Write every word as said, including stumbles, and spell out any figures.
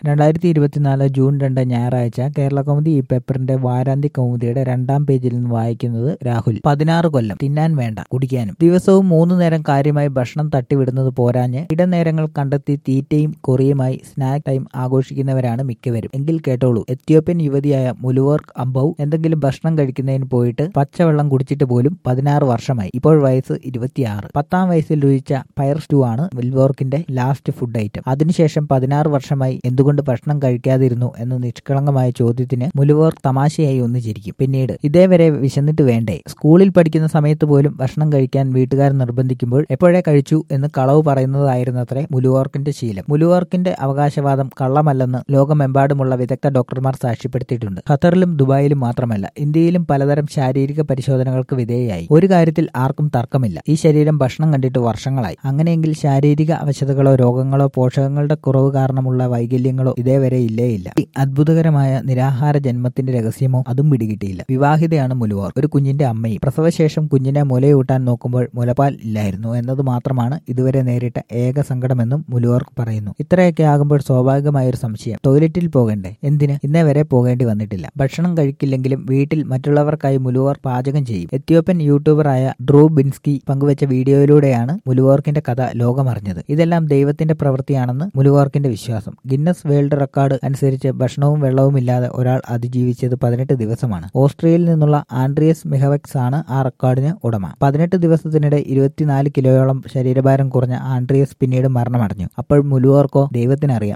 രണ്ടായിരത്തി ഇരുപത്തിനാല് ജൂൺ രണ്ട് ഞായറാഴ്ച കേരള കൗമുദി ഈ പേപ്പറിന്റെ വാരാന്ത്യ കൗമുദിയുടെ രണ്ടാം പേജിൽ നിന്ന് വായിക്കുന്നത് രാഹുൽ. പതിനാറ് കൊല്ലം തിന്നാൻ വേണ്ട കുടിക്കാനും. ദിവസവും മൂന്നു നേരം കാര്യമായി ഭക്ഷണം തട്ടിവിടുന്നത് പോരാഞ്ഞ് ഇടനേരങ്ങൾ കണ്ടെത്തി തീറ്റയും കൊറിയുമായി സ്നാക്ക് ടൈം ആഘോഷിക്കുന്നവരാണ് മിക്കവരും. എങ്കിൽ കേട്ടോളൂ, എത്യോപ്യൻ യുവതിയായ മുലുവർക് അംബൗ എന്തെങ്കിലും ഭക്ഷണം കഴിക്കുന്നതിന് പോയിട്ട് പച്ചവെള്ളം കുടിച്ചിട്ട് പോലും പതിനാറ് വർഷമായി. ഇപ്പോൾ വയസ്സ് ഇരുപത്തിയാറ്. പത്താം വയസ്സിൽ രുചിച്ച പയർ സ്റ്റൂ ആണ് മുലുവർക്കിന്റെ ലാസ്റ്റ് ഫുഡ് ഐറ്റം. അതിനുശേഷം പതിനാറ് വർഷമായി എന്തുകൊണ്ട് ഭക്ഷണം കഴിക്കാതിരുന്നു എന്ന നിഷ്കളങ്കമായ ചോദ്യത്തിന് മുലുവർക് തമാശയായി ഒന്ന് ചിരിക്കും. പിന്നീട് ഇതേവരെ വിശന്നിട്ട് വേണ്ടേ? സ്കൂളിൽ പഠിക്കുന്ന സമയത്ത് പോലും ഭക്ഷണം കഴിക്കാൻ വീട്ടുകാർ നിർബന്ധിക്കുമ്പോൾ എപ്പോഴേ കഴിച്ചു എന്ന് കളവ് പറയുന്നതായിരുന്നത്രേ മുലുവർക്കിന്റെ ശീലം. മുലുവർക്കിന്റെ അവകാശവാദം കള്ളമല്ലെന്ന് ലോകമെമ്പാടുമുള്ള വിദഗ്ധ ഡോക്ടർമാർ സാക്ഷ്യപ്പെടുത്തിയിട്ടുണ്ട്. ഖത്തറിലും ദുബായിലും മാത്രമല്ല, ഇന്ത്യയിലും പലതരം ശാരീരിക പരിശോധനകൾക്ക് വിധേയയായി. ഒരു കാര്യത്തിൽ ആർക്കും തർക്കമില്ല, ഈ ശരീരം ഭക്ഷണം കണ്ടിട്ട് വർഷങ്ങളായി. അങ്ങനെയെങ്കിൽ ശാരീരിക അവശതകളോ രോഗങ്ങളോ പോഷകങ്ങളുടെ കുറവ് കാരണമുള്ള വൈകല്യങ്ങളോ ഇതേവരെ ഇല്ലേ ഇല്ല. ഈ അത്ഭുതകരമായ നിരാഹാര ജന്മത്തിന്റെ രഹസ്യമോ അതും പിടികിട്ടിയില്ല. വിവാഹിതയാണ് മുലുവർക്, ഒരു കുഞ്ഞിന്റെ അമ്മയും. പ്രസവശേഷം കുഞ്ഞിനെ മുലയൂട്ടാൻ നോക്കുമ്പോൾ മുലപ്പാൽ ഇല്ലായിരുന്നു എന്നത് മാത്രമാണ് ഇതുവരെ നേരിട്ട ഏക സങ്കടമെന്നും മുലുവർക് പറയുന്നു. ഇത്രയൊക്കെ ആകുമ്പോൾ സ്വാഭാവികമായൊരു സംശയം, ടോയ്ലറ്റിൽ പോകണ്ടേ? എന്തിന്? ഇന്നേ വരെ പോകേണ്ടി വന്നിട്ടില്ല. ഭക്ഷണം കഴിക്കില്ലെങ്കിലും വീട്ടിൽ മറ്റുള്ളവർക്കായി മുലുവർക് പാചകം ചെയ്യും. എത്യോപ്യൻ യൂട്യൂബറായ ഡ്രൂ ബിൻസ്കി പങ്കുവച്ച വീഡിയോയിലൂടെയാണ് മുലുവർക്കിന്റെ കഥ ലോകമറിഞ്ഞത്. ഇതെല്ലാം ദൈവത്തിന്റെ പ്രവൃത്തിയാണെന്ന് മുലുവർക്കിന്റെ വിശ്വാസം. ഗിന്നസ് വേൾഡ് റെക്കോർഡ് അനുസരിച്ച് ഭക്ഷണവും വെള്ളവും ഇല്ലാതെ ഒരാൾ അതിജീവിച്ചത് പതിനെട്ട് ദിവസമാണ്. ഓസ്ട്രിയയിൽ നിന്നുള്ള ആൻഡ്രിയസ് മിഹവെക്സ് ആണ് ആ റെക്കോർഡിന് ഉടമ. പതിനെട്ട് ദിവസത്തിനിടെ ഇരുപത്തിനാല് കിലോയോളം ശരീരഭാരം കുറഞ്ഞ ആൻഡ്രിയസ് പിന്നീട് മരണമടഞ്ഞു. അപ്പോൾ മുലുവർക്കോ? ദൈവത്തിനറിയാം.